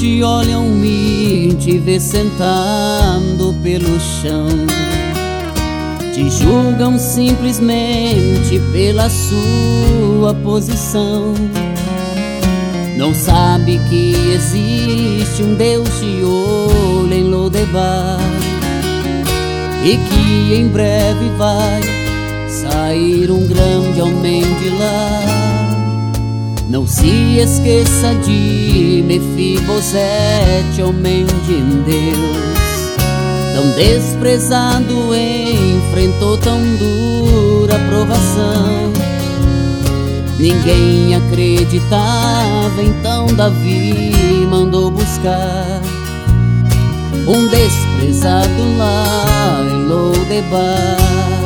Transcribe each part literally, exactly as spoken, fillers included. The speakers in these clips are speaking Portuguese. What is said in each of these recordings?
te olham e te vê sentado pelo chão. Te julgam simplesmente pela sua posição. Não sabe que existe um Deus de olho em Lodebar, e que em breve vai sair um grande homem de lá. Não se esqueça de Mefibosete, homem de Deus, tão desprezado, enfrentou tão dura provação. Ninguém acreditava, então Davi mandou buscar um desprezado lá em Lodebar.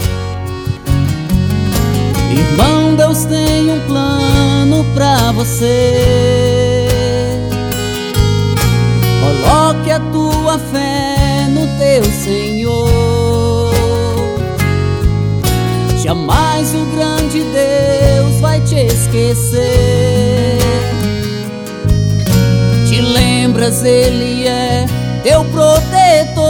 Irmão, Deus tem um plano pra você. Coloque a tua fé no teu Senhor. Jamais o grande Deus vai te esquecer. Te lembras, Ele é teu protetor.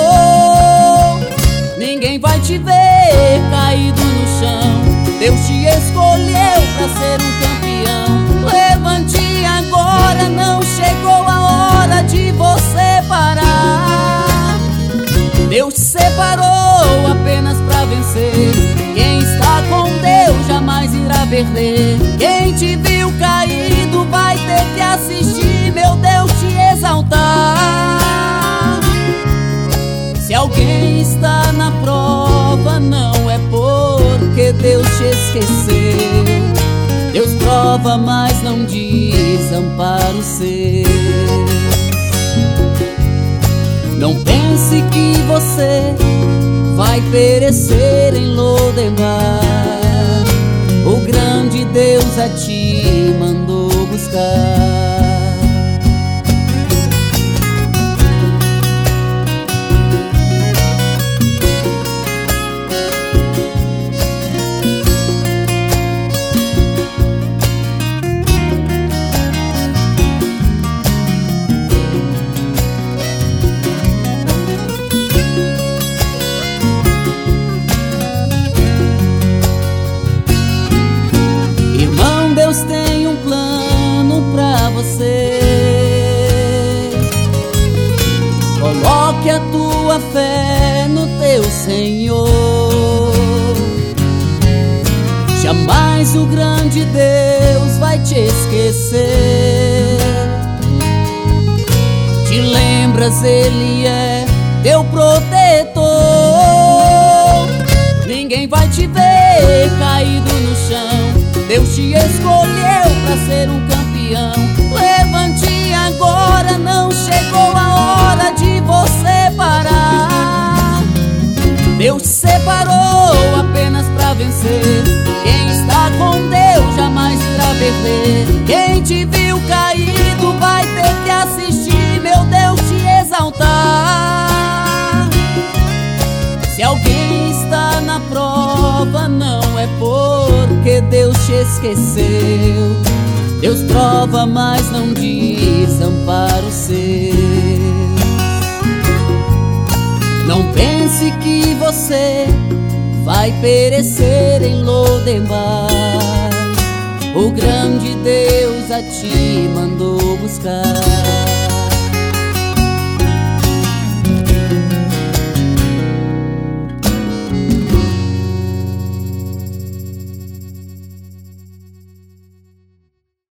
Ninguém vai te ver caído no chão. Deus te escolheu pra ser um campeão. Levante agora, não chegou a hora de você parar. Deus te separou apenas pra vencer. Quem está com Deus jamais irá perder. Quem te viu caído vai ter que assistir meu Deus te exaltar. Se alguém está na prova, não é porque Deus te esqueceu. Deus prova, mas não desampara os seus. Não pense que você vai perecer em Lodebar. O grande Deus a ti mandou buscar. Deus tem um plano pra você. Coloque a tua fé no teu Senhor. Jamais o grande Deus vai te esquecer. Te lembras, Ele é teu protetor. Ninguém vai te ver caído no chão. Deus te escolheu pra ser um campeão. Levante agora, não chegou a hora de você parar. Deus te separou apenas pra vencer. Quem está com Deus jamais irá perder. Quem te viu caído vai ter que assistir meu Deus te exaltar. Se alguém está na prova, não é porque Deus te esqueceu. Deus prova, mas não desampara os seus. Não pense que você vai perecer em Lodebar. O grande Deus a ti mandou buscar.